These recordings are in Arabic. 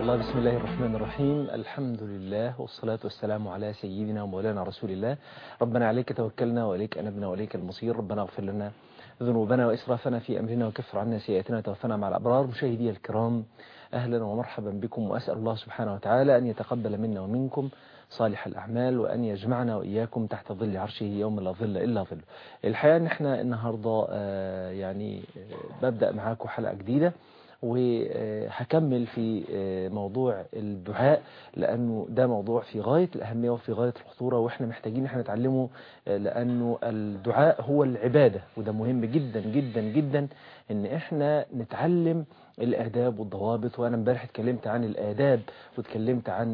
والله بسم الله الرحمن الرحيم. الحمد لله والصلاة والسلام على سيدنا ومولانا رسول الله. ربنا عليك توكلنا وإليك أنبنا وإليك المصير. ربنا اغفر لنا ذنوبنا وإسرافنا في أمرنا وكفر عنا سيئاتنا وتوفنا مع الأبرار. مشاهدي الكرام، أهلا ومرحبا بكم، وأسأل الله سبحانه وتعالى أن يتقبل منا ومنكم صالح الأعمال، وأن يجمعنا وإياكم تحت ظل عرشه يوم لا ظل إلا ظله. الحقيقة أن احنا النهاردة ببدأ معاكم حلقة جديدة، وهكمل في موضوع الدعاء، لأنه ده موضوع في غاية الأهمية وفي غاية الخطورة، وإحنا محتاجين إحنا نتعلمه، لأنه الدعاء هو العبادة، وده مهم جدا جدا جدا إن إحنا نتعلم الآداب والضوابط. وأنا امبارح اتكلمت عن الآداب، واتكلمت عن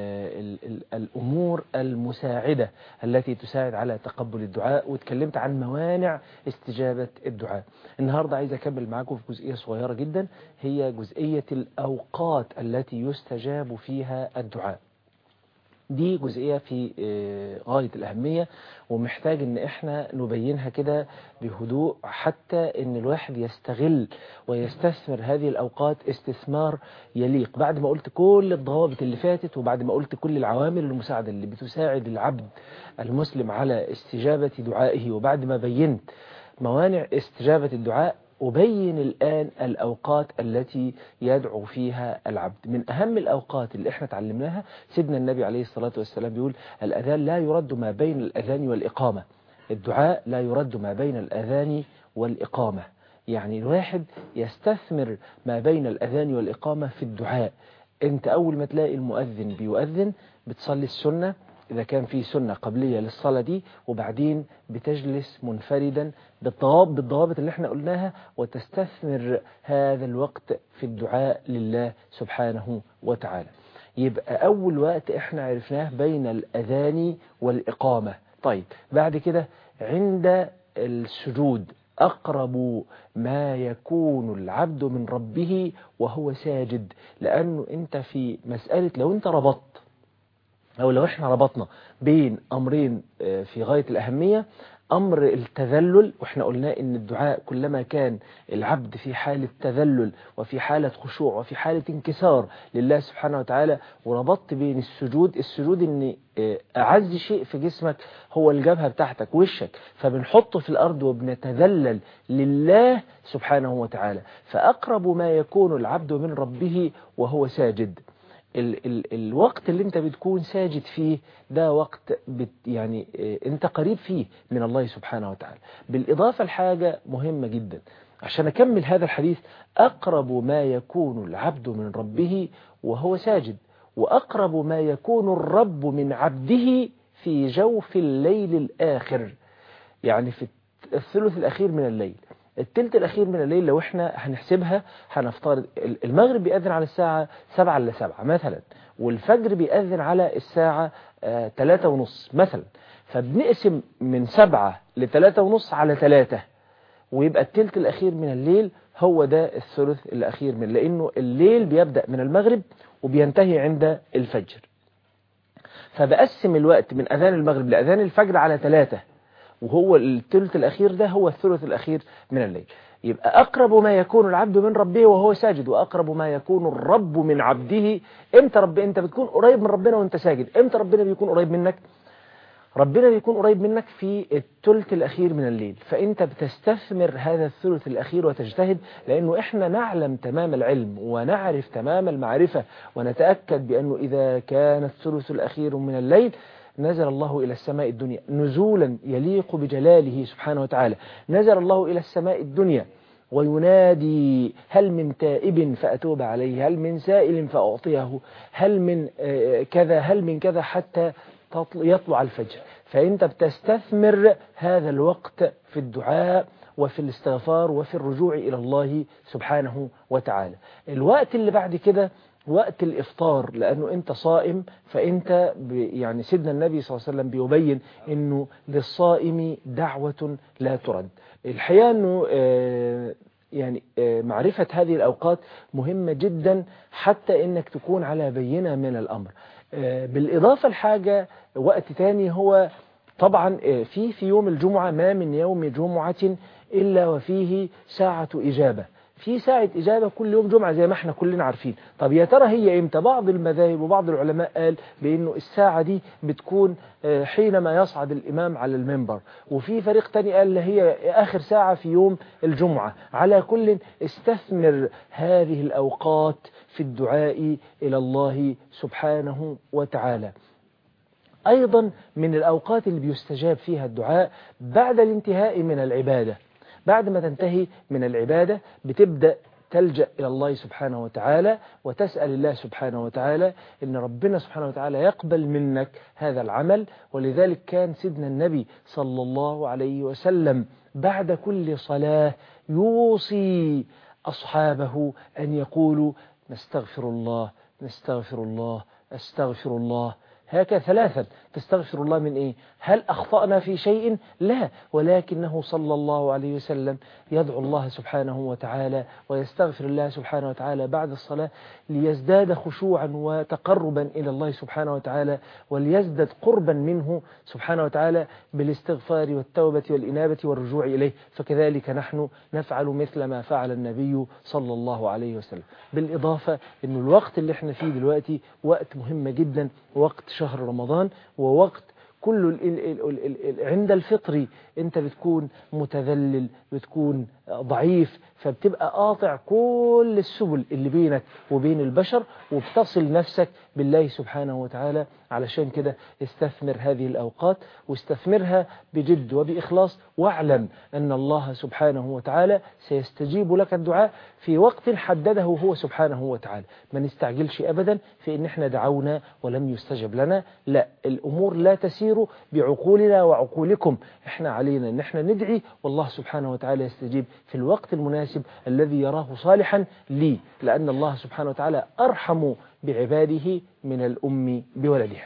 الأمور المساعدة التي تساعد على تقبل الدعاء، واتكلمت عن موانع استجابة الدعاء. النهاردة عايز أكمل معاكم في جزئية صغيرة جدا، هي جزئية الأوقات التي يستجاب فيها الدعاء. دي جزئية في غاية الأهمية، ومحتاج ان احنا نبينها كده بهدوء، حتى ان الواحد يستغل ويستثمر هذه الأوقات استثمار يليق. بعد ما قلت كل الضوابط اللي فاتت، وبعد ما قلت كل العوامل المساعدة اللي بتساعد العبد المسلم على استجابة دعائه، وبعد ما بينت موانع استجابة الدعاء، أبين الآن الأوقات التي يدعو فيها العبد. من أهم الأوقات اللي احنا تعلمناها، سيدنا النبي عليه الصلاة والسلام بيقول: الأذان لا يرد ما بين الأذان والإقامة. الدعاء لا يرد ما بين الأذان والإقامة، يعني الواحد يستثمر ما بين الأذان والإقامة في الدعاء. انت أول ما تلاقي المؤذن بيؤذن بتصلي السنة إذا كان في سنة قبلية للصلاة دي، وبعدين بتجلس منفردا بالضوابط اللي احنا قلناها، وتستثمر هذا الوقت في الدعاء لله سبحانه وتعالى. يبقى أول وقت احنا عرفناه بين الأذان والإقامة. طيب بعد كده عند السجود، أقرب ما يكون العبد من ربه وهو ساجد، لأنه انت في مسألة، لو انت ربطت أو لو احنا ربطنا بين أمرين في غاية الأهمية، أمر التذلل، وإحنا قلنا إن الدعاء كلما كان العبد في حالة تذلل وفي حالة خشوع وفي حالة انكسار لله سبحانه وتعالى، وربطت بين السجود إن أعز شيء في جسمك هو الجبهة بتاعتك، وشك، فبنحطه في الأرض وبنتذلل لله سبحانه وتعالى. فأقرب ما يكون العبد من ربه وهو ساجد. الوقت اللي انت بتكون ساجد فيه ده وقت يعني انت قريب فيه من الله سبحانه وتعالى. بالإضافة لحاجة مهمة جدا عشان أكمل هذا الحديث: أقرب ما يكون العبد من ربه وهو ساجد، وأقرب ما يكون الرب من عبده في جوف الليل الآخر، يعني في الثلث الأخير من الليل. التلت الأخير من الليل لو احنا هنحسبها، هنفترض المغرب بيأذن على الساعة 7 إلا 7 مثلا، والفجر بيأذن على الساعة 3:30 مثلا، فبنقسم من 7 ل3:30 على 3، ويبقى التلت الأخير من الليل هو ده الثلث الأخير من، لأنه الليل بيبدأ من المغرب وبينتهي عند الفجر. فبقسم الوقت من أذان المغرب لأذان الفجر على 3، وهو الثلث الأخير ده هو الثلث الأخير من الليل. يبقى أقرب ما يكون العبد من ربه وهو ساجد، وأقرب ما يكون الرب من عبده. امتى انت بتكون قريب من ربنا وانت ساجد؟ امتى ربنا بيكون قريب منك؟ ربنا بيكون قريب منك في الثلث الأخير من الليل، فأنت بتستثمر هذا الثلث الأخير وتجتهد، لأنه إحنا نعلم تمام العلم ونعرف تمام المعرفة، ونتأكد بأنه إذا كان الثلث الأخير من الليل نزل الله إلى السماء الدنيا نزولا يليق بجلاله سبحانه وتعالى. نزل الله إلى السماء الدنيا وينادي: هل من تائب فأتوب عليه، هل من سائل فأعطيه، هل من كذا، هل من كذا، حتى يطلع الفجر. فأنت بتستثمر هذا الوقت في الدعاء وفي الاستغفار وفي الرجوع إلى الله سبحانه وتعالى. الوقت اللي بعد كده وقت الإفطار، لأنه أنت صائم، فأنت يعني سيدنا النبي صلى الله عليه وسلم بيبين أنه للصائم دعوة لا ترد. الحقيقة أنه يعني معرفة هذه الأوقات مهمة جدا، حتى أنك تكون على بينة من الأمر. بالإضافة لحاجة وقت تاني، هو طبعا في يوم الجمعة: ما من يوم جمعة إلا وفيه ساعة إجابة. في ساعة إجابة كل يوم جمعة زي ما احنا كلنا عارفين. طب يا ترى هي إمتى؟ بعض المذاهب وبعض العلماء قال بأنه الساعة دي بتكون حينما يصعد الإمام على المنبر، وفي فريق تاني قال هي آخر ساعة في يوم الجمعة. على كل استثمر هذه الأوقات في الدعاء إلى الله سبحانه وتعالى. أيضا من الأوقات اللي بيستجاب فيها الدعاء بعد الانتهاء من العبادة. بعد ما تنتهي من العبادة بتبدأ تلجأ إلى الله سبحانه وتعالى وتسأل الله سبحانه وتعالى إن ربنا سبحانه وتعالى يقبل منك هذا العمل. ولذلك كان سيدنا النبي صلى الله عليه وسلم بعد كل صلاة يوصي أصحابه أن يقولوا نستغفر الله نستغفر الله أستغفر الله، هكذا ثلاثا. تستغفر الله من إيه؟ هل أخطأنا في شيء؟ لا، ولكنه صلى الله عليه وسلم يدعو الله سبحانه وتعالى ويستغفر الله سبحانه وتعالى بعد الصلاة ليزداد خشوعا وتقربا إلى الله سبحانه وتعالى، وليزداد قربا منه سبحانه وتعالى بالاستغفار والتوبة والإنابة والرجوع إليه. فكذلك نحن نفعل مثل ما فعل النبي صلى الله عليه وسلم. بالإضافة أن الوقت اللي احنا فيه دلوقتي وقت مهم جدا، وقت شهر رمضان، ووقت كل عند الفطر انت بتكون متذلل، بتكون ضعيف، فبتبقى قاطع كل السبل اللي بينك وبين البشر، وبتصل نفسك بالله سبحانه وتعالى. علشان كده استثمر هذه الأوقات واستثمرها بجد وبإخلاص، واعلم أن الله سبحانه وتعالى سيستجيب لك الدعاء في وقت حدده هو سبحانه وتعالى. ما نستعجلش أبدا في إن احنا دعونا ولم يستجب لنا، لا، الأمور لا تسير بعقولنا وعقولكم، احنا علينا إن احنا ندعي والله سبحانه وتعالى يستجيب في الوقت المناسب الذي يراه صالحا لي، لأن الله سبحانه وتعالى أرحم بعباده من الأم بولدها.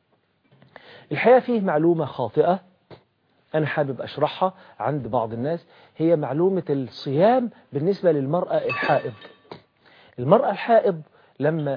الحقيقة فيه معلومة خاطئة أنا حابب أشرحها عند بعض الناس، هي معلومة الصيام بالنسبة للمرأة الحائض. المرأة الحائض لما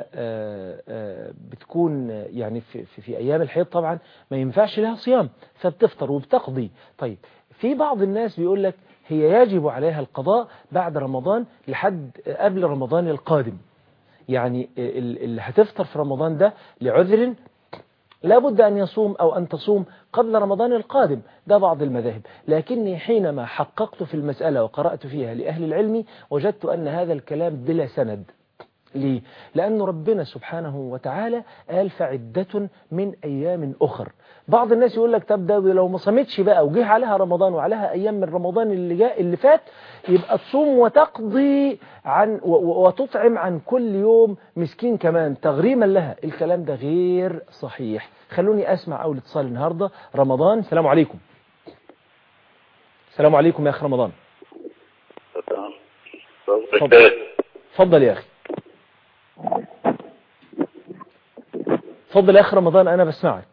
بتكون يعني في أيام الحيض طبعا ما ينفعش لها صيام، فبتفطر وبتقضي. طيب في بعض الناس بيقول لك هي يجب عليها القضاء بعد رمضان لحد قبل رمضان القادم، يعني اللي هتفطر في رمضان ده لعذر لابد أن يصوم أو أن تصوم قبل رمضان القادم، ده بعض المذاهب. لكني حينما حققت في المسألة وقرأت فيها لأهل العلم وجدت أن هذا الكلام بلا سند. ليه؟ لأن ربنا سبحانه وتعالى قال فعدة من أيام أخر. بعض الناس يقول لك طب ده لو ما صمتش بقى وجه عليها رمضان وعليها أيام من رمضان اللي فات يبقى تصوم وتقضي عن وتطعم عن كل يوم مسكين كمان تغريما لها. الكلام ده غير صحيح. خلوني أسمع أول اتصال النهاردة. رمضان، السلام عليكم. السلام عليكم يا أخي رمضان. تفضل يا أخي. تفضل يا أخي رمضان، أنا بسمعك.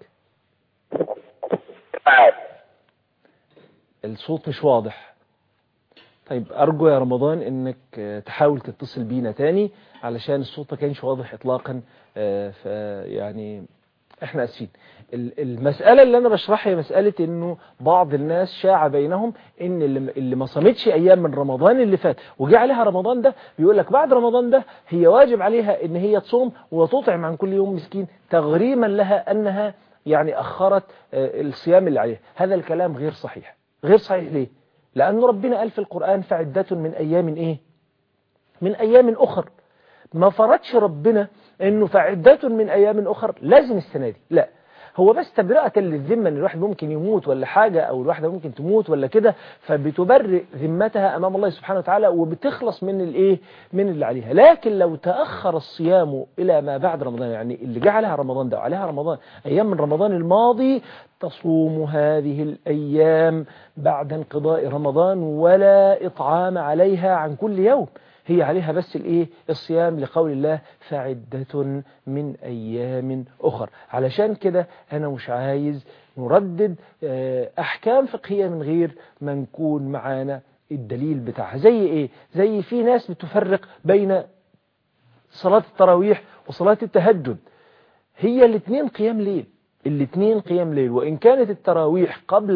الصوت مش واضح. طيب أرجو يا رمضان إنك تحاول تتصل بينا تاني علشان الصوت ما كانش واضح إطلاقا. يعني إحنا أسفين. المسألة اللي أنا بشرحها هي مسألة إنه بعض الناس شاع بينهم إن اللي ما صامتش أيام من رمضان اللي فات وجي عليها رمضان ده بيقول لك بعد رمضان ده هي واجب عليها إن هي تصوم وتطعم عن كل يوم مسكين تغريما لها أنها يعني أخرت الصيام اللي عليها. هذا الكلام غير صحيح. غير صحيح ليه؟ لأن ربنا قال في القرآن فعدة من أيام إيه؟ من أيام أخر. ما فرضش ربنا إنه فعدة من أيام أخر لازم السنة دي، لا، هو بس تبرئة للذمة إن الواحد ممكن يموت ولا حاجة أو الواحدة ممكن تموت ولا كده، فبتبرئ ذمتها أمام الله سبحانه وتعالى وبتخلص من الإيه؟ من اللي عليها. لكن لو تأخر الصيام إلى ما بعد رمضان، يعني اللي جه عليها رمضان ده وعليها رمضان أيام من رمضان الماضي، تصوم هذه الأيام بعد انقضاء رمضان ولا إطعام عليها عن كل يوم، هي عليها بس الايه؟ الصيام، لقول الله فعدة من أيام أخر. علشان كده أنا مش عايز نردد أحكام فقهية من غير ما نكون معانا الدليل بتاعها. زي إيه؟ زي في ناس بتفرق بين صلاة التراويح وصلاة التهجد. هي الاثنين قيام ليل، الاثنين قيام ليل، وإن كانت التراويح قبل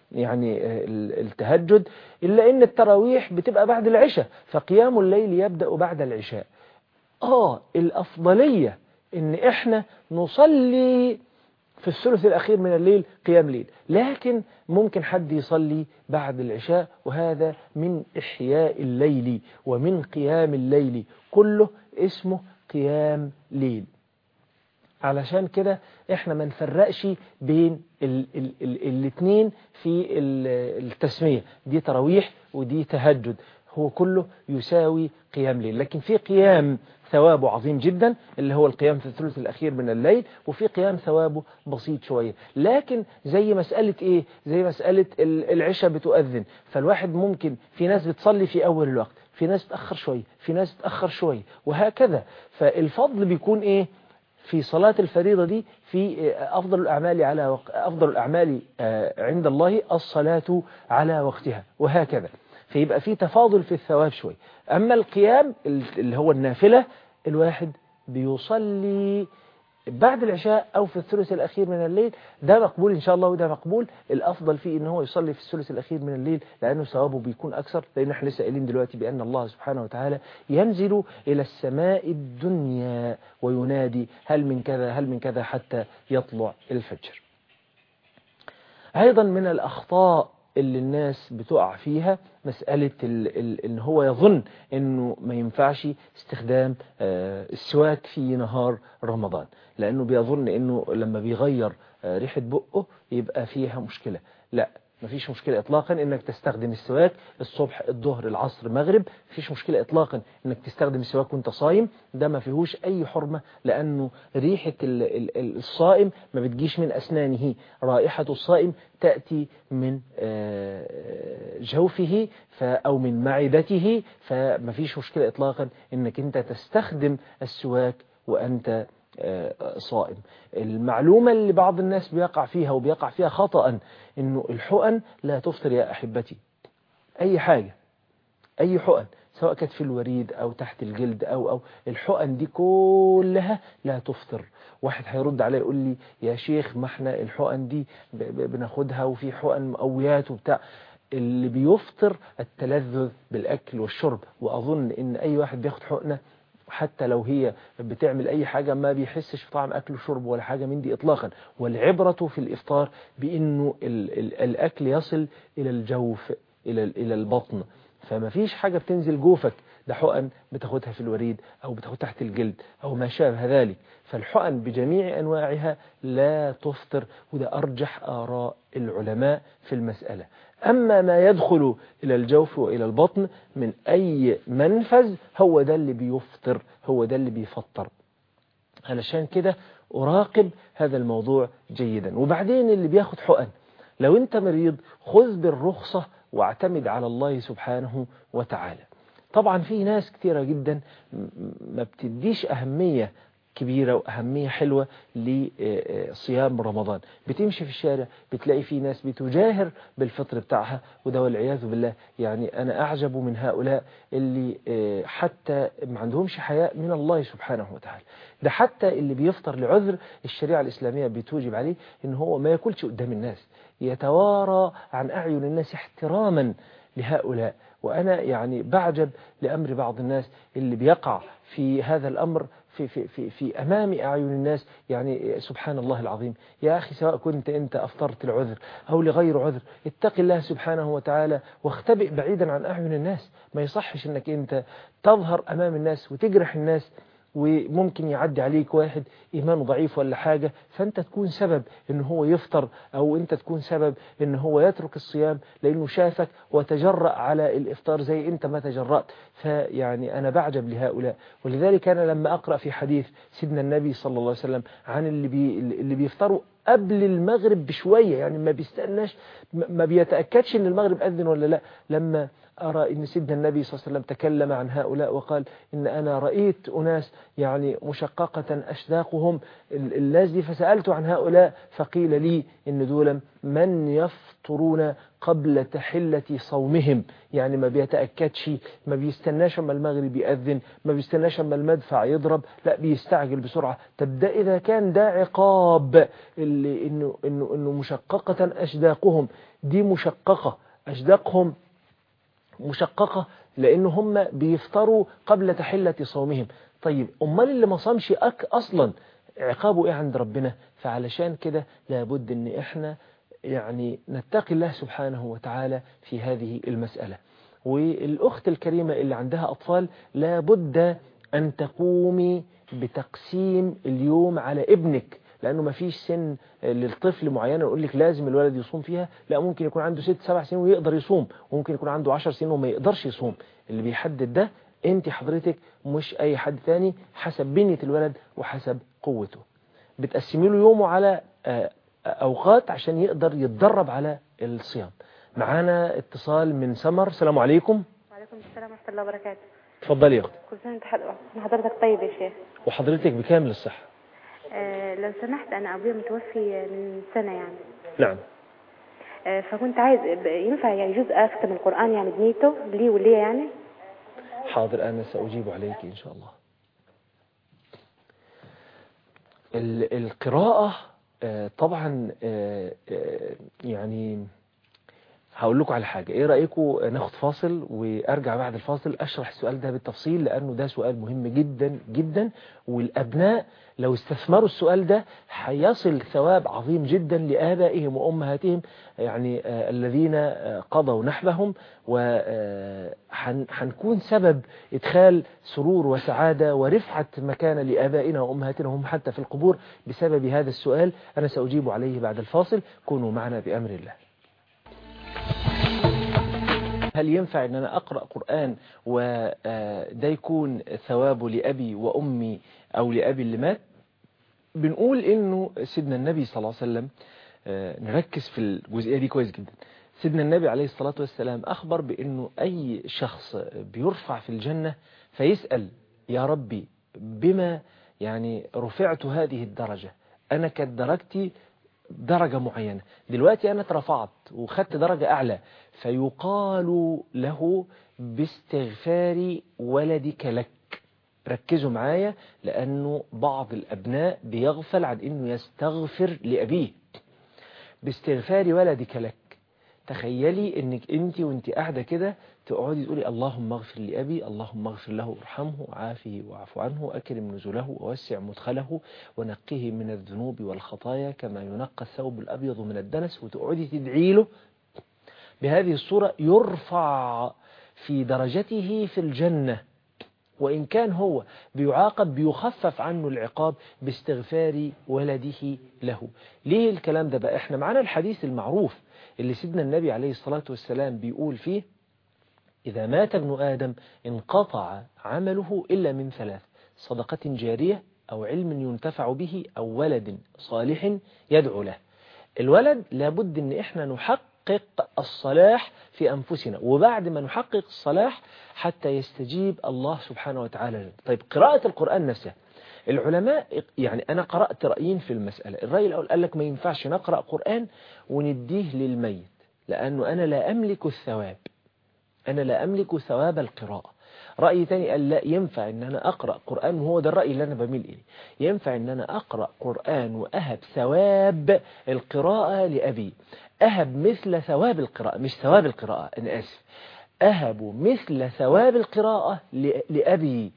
يعني التهجد، إلا إن التراويح بتبقى بعد العشاء، فقيام الليل يبدأ بعد العشاء. الأفضلية إن إحنا نصلي في الثلث الأخير من الليل قيام ليل، لكن ممكن حد يصلي بعد العشاء، وهذا من إحياء الليل ومن قيام الليل، كله اسمه قيام ليل. علشان كده احنا ما نفرقش بين الاثنين في التسمية، دي تراويح ودي تهجد، هو كله يساوي قيام ليل. لكن في قيام ثوابه عظيم جدا اللي هو القيام في الثلث الأخير من الليل، وفي قيام ثوابه بسيط شوية. لكن زي مسألة ايه، زي مسألة العشاء بتؤذن، فالواحد ممكن في ناس بتصلي في أول الوقت، في ناس تأخر شوية، في ناس تأخر شوية، وهكذا. فالفضل بيكون ايه في صلاة الفريضة دي؟ في أفضل الأعمال عند الله الصلاة على وقتها، وهكذا. فيبقى في تفاضل في الثواب شوي. أما القيام اللي هو النافلة، الواحد بيصلي بعد العشاء أو في الثلث الأخير من الليل، ده مقبول إن شاء الله، وده مقبول. الأفضل فيه إن هو يصلي في الثلث الأخير من الليل، لأنه ثوابه بيكون أكثر، لأن احنا لسه قايلين دلوقتي بأن الله سبحانه وتعالى ينزل إلى السماء الدنيا وينادي هل من كذا هل من كذا حتى يطلع الفجر. أيضا من الأخطاء اللي الناس بتقع فيها مسألة إن هو يظن إنه ما ينفعش استخدام السواك في نهار رمضان، لأنه بيظن إنه لما بيغير ريحة بقه يبقى فيها مشكلة. لا، مفيش مشكلة إطلاقا إنك تستخدم السواك الصبح الظهر العصر المغرب، مفيش مشكلة إطلاقا إنك تستخدم السواك وانت صايم، ده ما فيهوش أي حرمة، لأنه ريحة الصائم ما بتجيش من أسنانه، رائحة الصائم تأتي من جوفه أو من معدته، فمفيش مشكلة إطلاقا إنك انت تستخدم السواك وأنت صائم. المعلومة اللي بعض الناس بيقع فيها وبيقع فيها خطأ، إنه الحقن لا تفطر يا أحبتي. أي حاجة، أي حقن سواء كانت في الوريد أو تحت الجلد أو الحقن دي كلها لا تفطر. واحد هيرد عليه يقول لي يا شيخ ما احنا الحقن دي بناخدها وفي حقن مقويات وبتاع. اللي بيفطر التلذذ بالأكل والشرب، وأظن إن أي واحد بياخد حقنة حتى لو هي بتعمل أي حاجة ما بيحسش في طعم أكل وشرب ولا حاجة من دي إطلاقا. والعبرة في الإفطار بأنه الأكل يصل إلى الجوف، إلى البطن، فما فيش حاجة بتنزل جوفك، ده حقن بتاخدها في الوريد أو بتاخد تحت الجلد أو ما شابه ذلك. فالحقن بجميع أنواعها لا تفطر، وده أرجح آراء العلماء في المسألة. أما ما يدخل إلى الجوف وإلى البطن من أي منفذ هو ده اللي بيفطر، هو ده اللي بيفطر. علشان كده أراقب هذا الموضوع جيدا. وبعدين اللي بياخد حقن، لو أنت مريض خذ بالرخصة واعتمد على الله سبحانه وتعالى. طبعا في ناس كتيرة جدا ما بتديش أهمية كبيرة وأهمية حلوة لصيام رمضان، بتمشي في الشارع بتلاقي في ناس بتجاهر بالفطر بتاعها، وده والعياذ بالله. يعني أنا أعجب من هؤلاء اللي حتى ما عندهمش حياء من الله سبحانه وتعالى. ده حتى اللي بيفطر لعذر الشريعة الإسلامية بتوجب عليه إن هو ما يأكلش قدام الناس، يتوارى عن أعين الناس احتراما لهؤلاء. وأنا يعني بعجب لأمر بعض الناس اللي بيقع في هذا الأمر في أمام أعين الناس. يعني سبحان الله العظيم يا أخي، سواء كنت أنت أفطرت العذر أو لغير عذر، اتق الله سبحانه وتعالى واختبئ بعيدا عن أعين الناس. ما يصحش أنك أنت تظهر أمام الناس وتجرح الناس، وممكن يعدي عليك واحد إيمانه ضعيف ولا حاجة، فأنت تكون سبب إنه هو يفطر، أو أنت تكون سبب إنه هو يترك الصيام لأنه شافك وتجرأ على الإفطار زي أنت ما تجرأت. فيعني أنا بعجب لهؤلاء. ولذلك أنا لما أقرأ في حديث سيدنا النبي صلى الله عليه وسلم عن اللي بيفطروا قبل المغرب بشوية، يعني ما بيستناش، ما بيتأكدش إن المغرب أذن ولا لا، لما أرى إن سيدنا النبي صلى الله عليه وسلم تكلم عن هؤلاء وقال إن أنا رأيت أناس يعني مشققة أشداقهم الذي فسألت عن هؤلاء فقيل لي إن دول من يفطرون قبل تحلة صومهم، يعني ما بيتأكدش، ما بيستناش أما المغرب يأذن، ما بيستناش أما المدفع يضرب، لا بيستعجل بسرعة. طب ده إذا كان ده عقاب اللي إنه مشققة أشداقهم، دي مشققة أشداقهم مشققة لأن هم بيفطروا قبل تحلة صومهم. طيب أمال اللي ما صامش أصلا عقابه إيه عند ربنا؟ فعلشان كده لابد أن إحنا يعني نتقي الله سبحانه وتعالى في هذه المسألة. والأخت الكريمة اللي عندها أطفال لابد أن تقومي بتقسيم اليوم على ابنك، لأنه ما فيش سن للطفل معينة يقول لك لازم الولد يصوم فيها، لا ممكن يكون عنده 6-7 سنين ويقدر يصوم، وممكن يكون عنده 10 سنين وما يقدرش يصوم. اللي بيحدد ده انت حضرتك مش أي حد تاني، حسب بنية الولد وحسب قوته. بتقسمي له يومه على أوقات عشان يقدر يتدرب على الصيام. معانا اتصال من سمر. السلام عليكم. وعليكم السلام ورحمة الله وبركاته. اتفضلي يا اختي. كل سنة وانت حضرتك طيب يا شيخ. وحضرتك بكامل الصحة. لو سمحت أنا أبويا متوفي من سنة يعني. نعم. فكنت عايز ينفع يعني جزء أختم القرآن يعني بنيته لي وليه يعني؟ حاضر أنا سأجيب عليك إن شاء الله. القراءة طبعا يعني هقول لكم على حاجة. ايه رأيكم ناخد فاصل وارجع بعد الفاصل اشرح السؤال ده بالتفصيل، لانه ده سؤال مهم جدا جدا، والابناء لو استثمروا السؤال ده هيصل ثواب عظيم جدا لآبائهم وأمهاتهم يعني الذين قضوا نحبهم، وحنكون سبب إدخال سرور وسعادة ورفعة مكانة لآبائنا وأمهاتنا هم حتى في القبور بسبب هذا السؤال. أنا سأجيب عليه بعد الفاصل، كونوا معنا بأمر الله. هل ينفع أن أنا أقرأ قرآن وده يكون ثوابه لأبي وأمي أو لأبي اللي مات؟ بنقول إنه سيدنا النبي صلى الله عليه وسلم، نركز في الجزئية دي كويس جدا. سيدنا النبي عليه الصلاة والسلام أخبر بأنه أي شخص بيرفع في الجنة فيسأل يا ربي بما يعني رفعت هذه الدرجة، أنا كانت درجتي درجة معينة، دلوقتي أنا اترفعت وخدت درجة أعلى، فيقال له باستغفار ولدك لك. ركزوا معايا، لأنه بعض الأبناء بيغفل عن أنه يستغفر لأبيه. باستغفار ولدك لك، تخيلي أنك وانت قاعدة كده تقعدي تقولي اللهم اغفر لأبي، اللهم اغفر له وارحمه وعافه واعف عنه أكرم نزله ووسع مدخله ونقه من الذنوب والخطايا كما ينقى الثوب الأبيض من الدنس، وتقعدي تدعي له بهذه الصورة، يرفع في درجته في الجنة، وإن كان هو بيعاقب بيخفف عنه العقاب باستغفار ولده له. ليه الكلام ده بقى؟ احنا معانا الحديث المعروف اللي سيدنا النبي عليه الصلاة والسلام بيقول فيه إذا مات ابن آدم انقطع عمله إلا من 3: صدقة جارية أو علم ينتفع به أو ولد صالح يدعو له. الولد لابد ان احنا نحقق الصلاح في أنفسنا، وبعد ما نحقق الصلاح حتى يستجيب الله سبحانه وتعالى. طيب قراءة القرآن نفسها، العلماء يعني أنا قرأت رأيين في المسألة. الرأي الأول قال لك ما ينفعش نقرأ قرآن ونديه للميت، لأنه أنا لا أملك الثواب، أنا لا أملك ثواب القراءة. رأي تاني قال لا، ينفع ان انا اقرأ قرآن، وهو ده الرأي اللي انا بميل اليه، ينفع ان انا اقرأ قرآن واهب ثواب القراءة لأبي، اهب مثل ثواب القراءة، مش ثواب القراءة انا اسف، اهب مثل ثواب القراءة لأبي،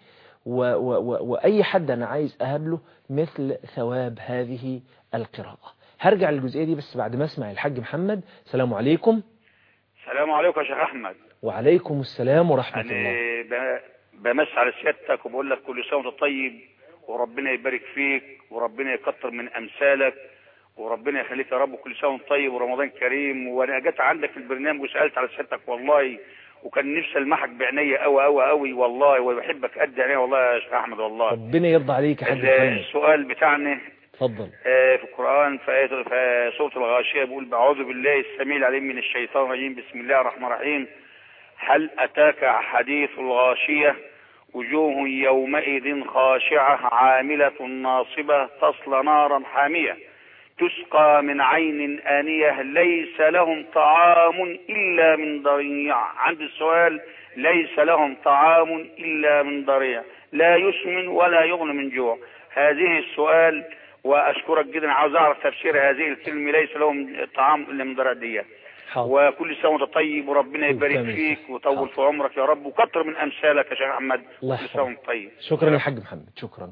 واي حد انا عايز اهب له مثل ثواب هذه القراءة. هرجع للجزئية دي بس بعد ما اسمع الحاج محمد. السلام عليكم. السلام عليكم يا شيخ أحمد. وعليكم السلام ورحمة الله. بمس على سيادتك وبقول لك كل سنة وانت طيب، وربنا يبارك فيك وربنا يكتر من أمثالك وربنا يخليك يا رب، كل سنة وانت طيب ورمضان كريم. وانا جيت عندك في البرنامج وسألت على سيادتك والله، وكان نفسي المحك بعينيا قوي قوي قوي والله، وبحبك قد عينيا والله يا شيخ أحمد والله. ربنا يرضى عليك يا حاج محمد. السؤال بتاعنا اتفضل. في القرآن في سورة الغاشية بيقول أعوذ بالله السميع العليم من الشيطان الرجيم بسم الله الرحمن الرحيم هل أتاك حديث الغاشية وجوه يومئذ خاشعة عاملة ناصبة تصلى نارا حامية تسقى من عين آنية ليس لهم طعام إلا من ضريع. عند السؤال ليس لهم طعام إلا من ضريع لا يسمن ولا يغني من جوع. هذه السؤال وأشكرك جدا. عاوز أعرف تفسير هذه الكلمة ليس لهم طعام إلا من ضريع دي. وكل سنة وانت طيب وربنا يبارك فيك ويطول في عمرك يا رب وكتر من أمثالك يا شيخ أحمد. كل سنة وانت طيب. شكرا يا حاج محمد.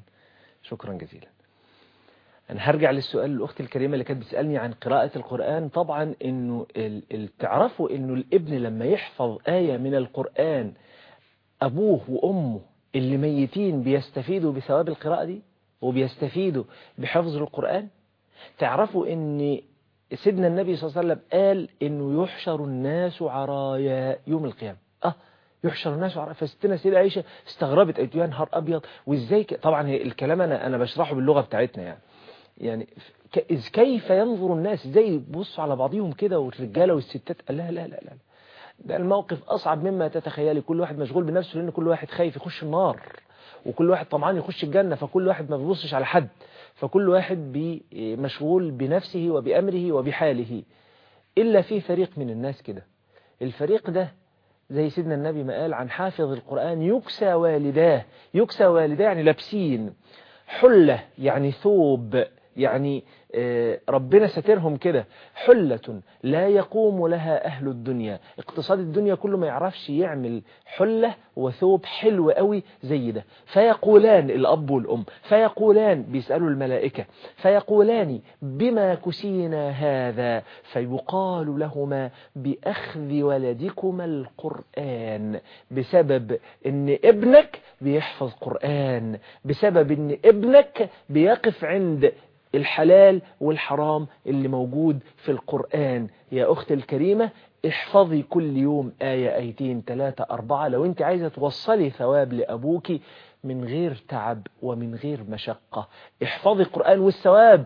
شكرا جزيلا. أنا هرجع للسؤال الأخت الكريمة اللي كانت بتسألني عن قراءة القرآن. طبعا إنه تعرفوا إنه الابن لما يحفظ آية من القرآن أبوه وأمه اللي ميتين بيستفيدوا بثواب القراءة دي وبيستفيدوا بحفظ القرآن. تعرفوا إن سيدنا النبي صلى الله عليه وسلم قال إنه يحشر الناس عرايا يوم القيامة. يحشر الناس عرايا. فستنا سيدة عائشة استغربت، قالت يا نهار أبيض وإزاي طبعا الكلام أنا بشرحه باللغة بتاعتنا يعني كيف ينظر الناس ازاي يبصوا على بعضهم كده والرجاله والستات. قال لا لا لا لا ده الموقف اصعب مما تتخيلي. كل واحد مشغول بنفسه لان كل واحد خايف يخش النار وكل واحد طمعان يخش الجنه، فكل واحد ما بيبصش على حد، فكل واحد مشغول بنفسه وبامره وبحاله. الا في فريق من الناس كده، الفريق ده زي سيدنا النبي ما قال عن حافظ القرآن يكسى والداه. يكسى والداه يعني لابسين حلة، يعني ثوب، يعني ربنا سترهم كده. حلة لا يقوم لها أهل الدنيا. اقتصاد الدنيا كله ما يعرفش يعمل حلة وثوب حلو قوي زي ده. فيقولان الأب والأم فيقولان بيسألوا الملائكة فيقولان بما كسينا هذا، فيقال لهما بأخذ ولدكما القرآن، بسبب ان ابنك بيحفظ قرآن، بسبب ان ابنك بيقف عند الحلال والحرام اللي موجود في القرآن. يا أختي الكريمة احفظي كل يوم آية آيتين 3 4 لو انت عايزة توصلي ثواب لأبوك من غير تعب ومن غير مشقة. احفظي القرآن والثواب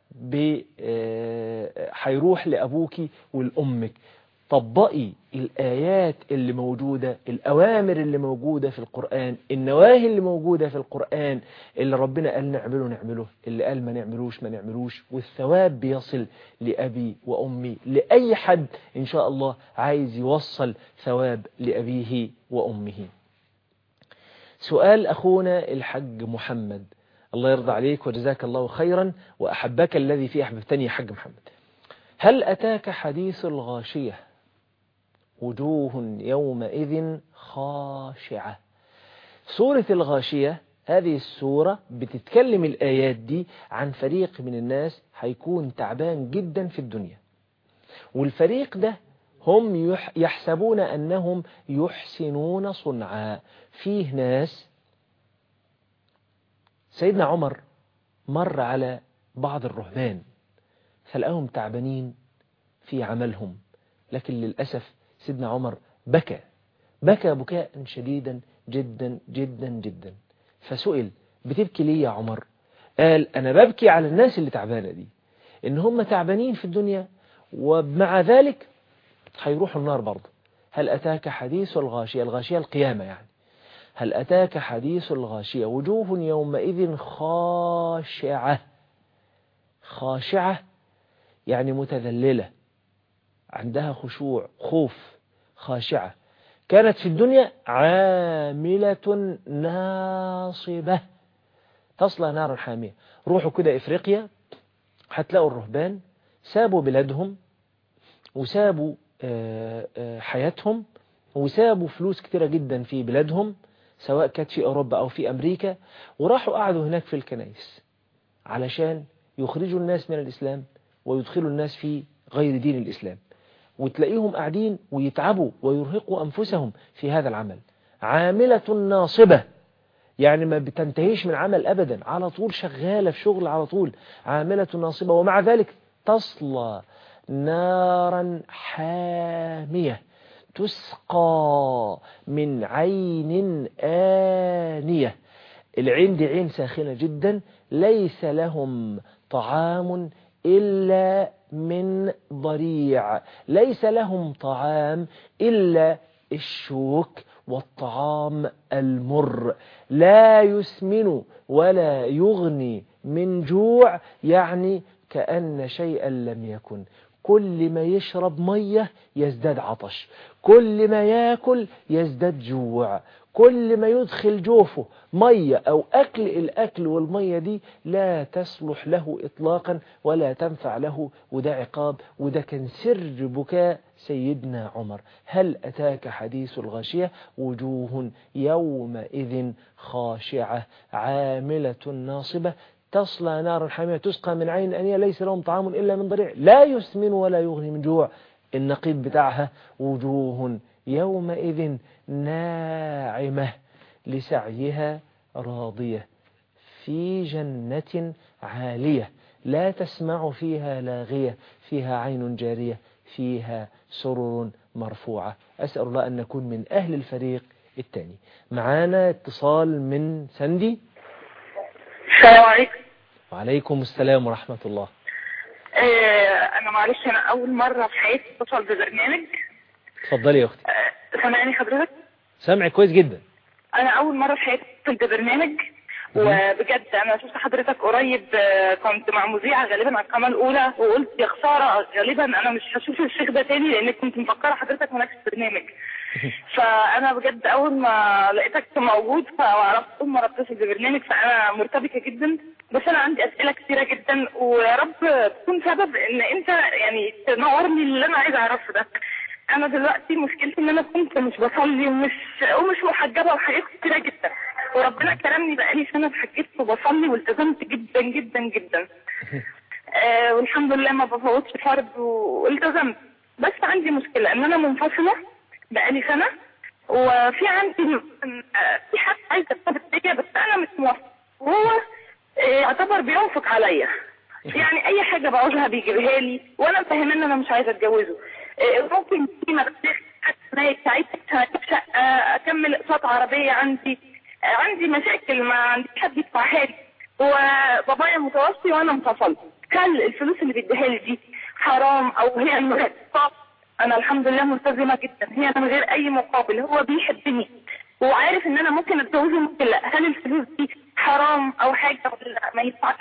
هيروح لأبوك ولأمك. طبقي الآيات اللي موجودة، الأوامر اللي موجودة في القرآن، النواهي اللي موجودة في القرآن. اللي ربنا قال نعمله نعمله، اللي قال ما نعملوش ما نعملوش، والثواب بيصل لأبي وأمي، لأي حد إن شاء الله عايز يوصل ثواب لأبيه وأمه. سؤال أخونا الحج محمد، الله يرضى عليك وجزاك الله خيرا وأحبك الذي في أحببتني يا حج محمد. هل أتاك حديث الغاشية وجوه يومئذ خاشعة؟ سورة الغاشية هذه السورة بتتكلم الآيات دي عن فريق من الناس هيكون تعبان جدا في الدنيا، والفريق ده هم يحسبون أنهم يحسنون صنعا. فيه ناس، سيدنا عمر مر على بعض الرهبان فلقاهم تعبانين في عملهم، لكن للأسف سيدنا عمر بكى بكاء شديدا جدا جدا جدا. فسئل بتبكي ليه يا عمر؟ قال أنا ببكي على الناس اللي تعبانة دي، إن هم تعبانين في الدنيا ومع ذلك هيروحوا النار برضه. هل أتاك حديث الغاشية؟ الغاشية القيامة يعني. هل أتاك حديث الغاشية وجوه يومئذ خاشعة. خاشعة يعني متذللة، عندها خشوع خوف. خاشعة كانت في الدنيا عاملة ناصبة تصلى نارا حامية. روحوا كده إفريقيا هتلاقوا الرهبان سابوا بلادهم وسابوا حياتهم وسابوا فلوس كتيرة جدا في بلادهم سواء كانت في أوروبا أو في أمريكا، وراحوا قعدوا هناك في الكنائس علشان يخرجوا الناس من الإسلام ويدخلوا الناس في غير دين الإسلام. وتلاقيهم قاعدين ويتعبوا ويرهقوا أنفسهم في هذا العمل. عاملة ناصبة يعني ما بتنتهيش من عمل أبدا، على طول شغالة في شغل على طول. عاملة ناصبة ومع ذلك تصلى نارا حامية تسقى من عين آنية. العين دي عين ساخنة جدا. ليس لهم طعام إلا من ضريع. ليس لهم طعام إلا الشوك والطعام المر. لا يسمن ولا يغني من جوع، يعني كأن شيئا لم يكن. كل ما يشرب مية يزداد عطش، كل ما يأكل يزداد جوع، كل ما يدخل جوفه مية أو أكل، الأكل والمية دي لا تصلح له إطلاقا ولا تنفع له، وده عقاب. وده كان سر بكاء سيدنا عمر. هل أتاك حديث الغاشية؟ وجوه يومئذ خاشعة عاملة ناصبة تصلى نارا حامية تسقى من عين آنية ليس لهم طعام إلا من ضريع لا يسمن ولا يغني من جوع. النقيض بتاعها وجوه يومئذ ناعمة لسعيها راضية في جنة عالية لا تسمع فيها لاغية فيها عين جارية فيها سرر مرفوعة. أسأل الله أن نكون من أهل الفريق الثاني. معانا اتصال من سندي. السلام عليكم. وعليكم السلام ورحمة الله. أنا معلش، أنا أول مرة في حياتي اتصل ببرنامج. اتفضلي يا أختي. سامعني حضرتك؟ سامعك كويس جدا. أنا أول مرة في حياتي اتصل ببرنامج، وبجد أنا شفت حضرتك قريب، كنت مع مذيعة غالبا على القناة الأولى، وقلت يا خسارة غالبا أنا مش هشوف الشيخ ده تاني لأن كنت مفكرة حضرتك هناك في البرنامج. فأنا بجد أول ما لقيتك موجود فعرفت أول مرة اتصل ببرنامج، فأنا مرتبكة جدا، بس أنا عندي أسئلة كثيرة جدا، ويا رب تكون سبب إن أنت يعني تنورني اللي أنا عايزة أعرفه ده. أنا دلوقتي مشكلتي إن أنا كنت مش بصلي ومش محجبة وحاجات كثيرة جدا، وربنا كرمني بقالي سنة اتحجبت وبصلي والتزمت جدا جدا جدا. والحمد لله ما بفوتش فرض والتزمت، بس عندي مشكلة إن أنا منفصلة بقالي سنة، وفي عندي في حد عايز يرتبط بيا بس أنا مش موافقة، وهو يعتبر بينفق عليا، يعني أي حاجة بعوزها بيجيبها لي، وأنا فاهمة إن أنا مش عايزة أتجوزه. ممكن في مبلغ حتى يساعدني شقة، أكمل أقساط عربية، عندي مشاكل ما عنديش حد يدفعها لي، وبابايا متوفي وأنا انفصلت. هل الفلوس اللي بيديها لي دي حرام أو هي المرتبات؟ أنا الحمد لله ملتزمة جدا، هي من غير أي مقابل، هو بيحبني وعارف إن أنا ممكن أتجوزه ممكن لا. هل الفلوس دي حرام أو حاجة ولا ما ينفعش؟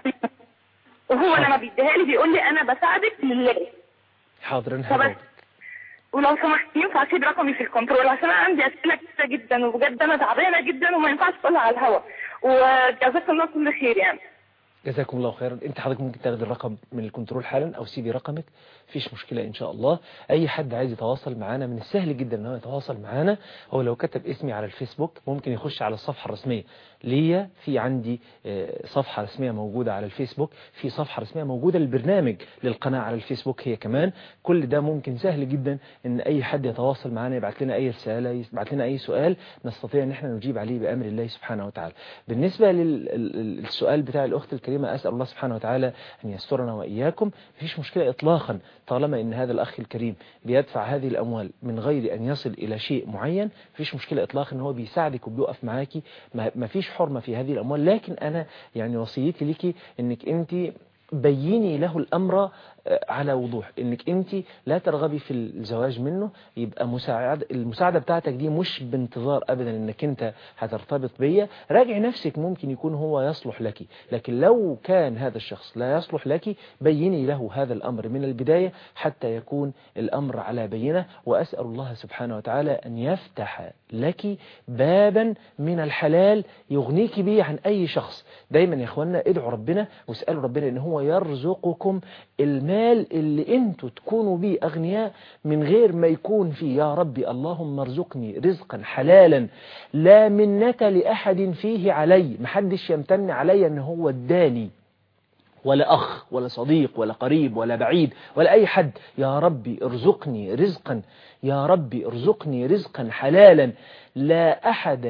وهو لما بيديها لي بيقول لي أنا بساعدك لله. حاضر أنا ولو سمحت ينفع تسيب رقمي في الكنترول عشان انا عندي اسئله كتيره جدا، وبجد انا تعبانه جدا وما ينفعش تقولها على الهواء، وجزاك الله كل خير يعني. جزاكم الله خيرا. انت حضرتك ممكن تاخد الرقم من الكنترول حالا او سيبي رقمك، مفيش مشكلة ان شاء الله. اي حد عايز يتواصل معانا من السهل جدا ان هو يتواصل معانا، او لو كتب اسمي على الفيسبوك ممكن يخش على الصفحة الرسمية ليا. في عندي صفحة رسمية موجودة على الفيسبوك، في صفحة رسمية موجودة للبرنامج للقناة على الفيسبوك هي كمان. كل ده ممكن سهل جدا ان اي حد يتواصل معانا، يبعت لنا اي رسالة، يبعت لنا اي سؤال نستطيع ان احنا نجيب عليه بامر الله سبحانه وتعالى. بالنسبة للسؤال بتاع الاخت الكريمة، اسال الله سبحانه وتعالى ان يسترنا واياكم. مفيش مشكلة اطلاقا طالما ان هذا الاخ الكريم بيدفع هذه الاموال من غير ان يصل الى شيء معين، مفيش مشكلة اطلاقا ان هو بيساعدك وبيقف معاكي، مفيش حرمة في هذه الاموال. لكن انا يعني وصيتي لك انك انت بيني له الأمر على وضوح، انك انت لا ترغبي في الزواج منه. يبقى المساعدة بتاعتك دي مش بانتظار ابدا انك انت هترتبط بيا. راجع نفسك، ممكن يكون هو يصلح لك، لكن لو كان هذا الشخص لا يصلح لك بيني له هذا الامر من البداية حتى يكون الامر على بينة. واسأل الله سبحانه وتعالى ان يفتح لك بابا من الحلال يغنيك به عن اي شخص. دايما يا اخوانا ادعوا ربنا واسألوا ربنا ان هو يرزقكم المال اللي انتوا تكونوا بيه اغنياء من غير ما يكون فيه يا ربي اللهم ارزقني رزقا حلالا لا منة لأحد فيه علي. محدش يمتن علي ان هو اداني، ولا أخ ولا صديق ولا قريب ولا بعيد ولا أي حد. يا ربي ارزقني رزقا، يا ربي ارزقني رزقا حلالا لا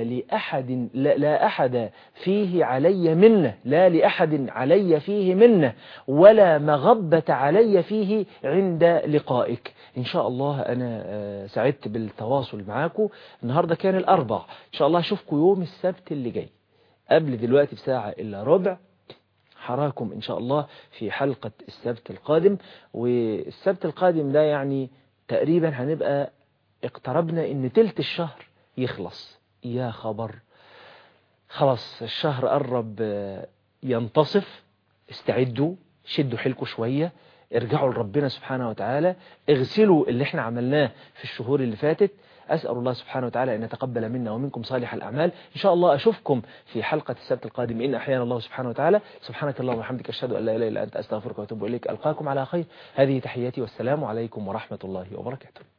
أحد فيه علي منه، لا لأحد علي فيه منه، ولا مغبة علي فيه عند لقائك. إن شاء الله أنا سعدت بالتواصل معاكم. النهاردة كان الأربع، إن شاء الله أشوفكم يوم السبت اللي جاي قبل دلوقتي بساعة إلا ربع. حراكم إن شاء الله في حلقة السبت القادم. والسبت القادم ده يعني تقريبا هنبقى اقتربنا ان تلت الشهر يخلص. يا خبر، خلاص الشهر قرب ينتصف. استعدوا، شدوا حيلكم شوية، ارجعوا لربنا سبحانه وتعالى، اغسلوا اللي احنا عملناه في الشهور اللي فاتت. أسأل الله سبحانه وتعالى أن يتقبل منا ومنكم صالح الأعمال. إن شاء الله أشوفكم في حلقة السبت القادم إن أحيانا الله سبحانه وتعالى. سبحانك اللهم وبحمدك، أشهد أن لا إله إلا أنت، أستغفرك وأتوب إليك. ألقاكم على خير. هذه تحياتي والسلام عليكم ورحمة الله وبركاته.